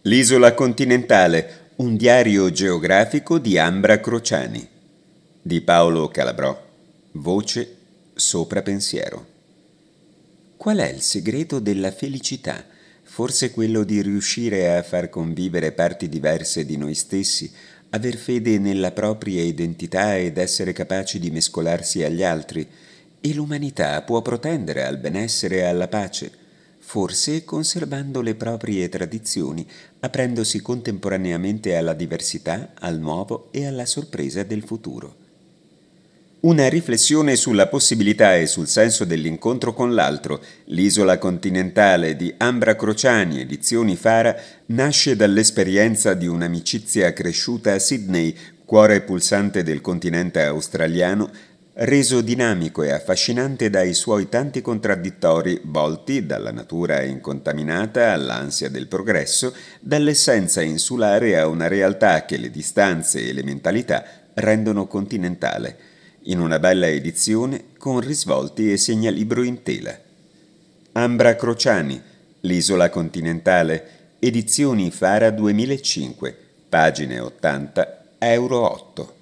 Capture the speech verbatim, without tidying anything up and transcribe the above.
L'isola continentale, un diario geografico di Ambra Crociani, di Paolo Calabrò, voce sopra pensiero. Qual è il segreto della felicità? Forse quello di riuscire a far convivere parti diverse di noi stessi, aver fede nella propria identità ed essere capaci di mescolarsi agli altri, e l'umanità può protendere al benessere e alla pace, forse conservando le proprie tradizioni, aprendosi contemporaneamente alla diversità, al nuovo e alla sorpresa del futuro. Una riflessione sulla possibilità e sul senso dell'incontro con l'altro, l'isola continentale di Ambra Crociani, edizioni Fara, nasce dall'esperienza di un'amicizia cresciuta a Sydney, cuore pulsante del continente australiano, reso dinamico e affascinante dai suoi tanti contraddittori volti dalla natura incontaminata all'ansia del progresso, dall'essenza insulare a una realtà che le distanze e le mentalità rendono continentale, in una bella edizione con risvolti e segnalibro in tela. Ambra Crociani, l'isola continentale, edizioni Fara duemilacinque, pagine ottanta, euro otto.